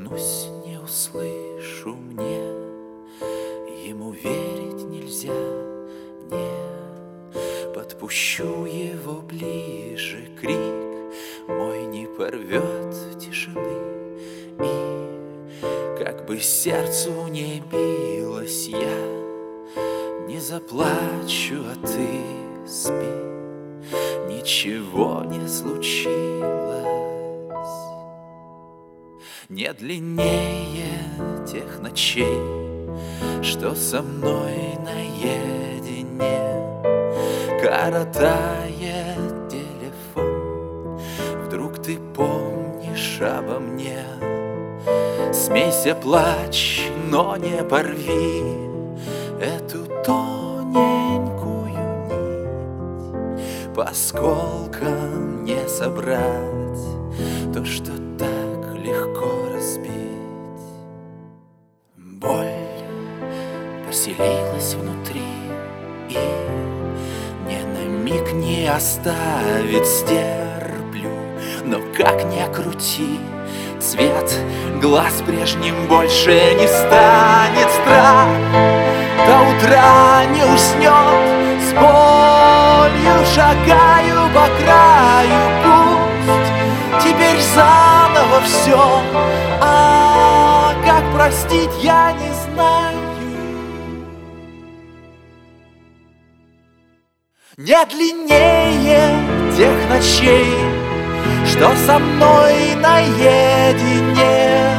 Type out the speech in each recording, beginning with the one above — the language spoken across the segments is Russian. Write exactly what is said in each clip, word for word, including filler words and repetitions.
Обернусь, не услышу мне, ему верить нельзя, не подпущу его ближе, крик мой не порвет тишины. И как бы сердцу не билось, я не заплачу, а ты спи, ничего не случилось. Не длиннее тех ночей, что со мной наедине, коротает телефон. Вдруг ты помнишь обо мне? Смейся, плачь, но не порви эту тоненькую нить. По осколкам не собрать то, что так легко разбить. Боль поселилась внутри и ни на миг не оставит, стерплю. Но как ни крути, цвет глаз прежним больше не станет. Страх до утра не уснет, с болью шагаю по краю. Пусть теперь заново все, а как простить я не знаю. Не длиннее тех ночей, что со мной наедине,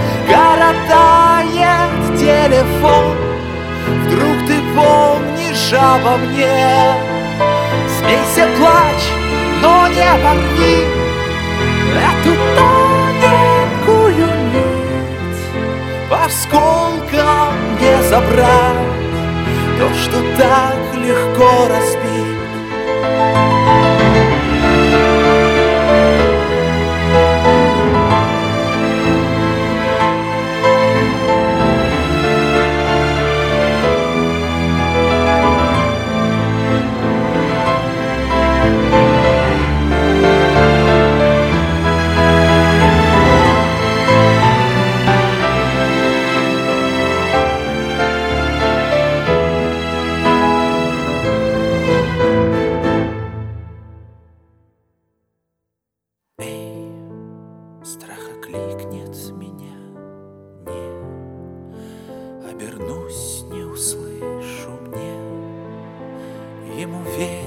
коротает телефон. Вдруг ты помнишь обо мне? Смейся, плачь, но не порви эту тоненькую нить. По осколкам не забрать то, что так легко разбить. Страх окликнет меня, не обернусь, не услышу мне, ему верить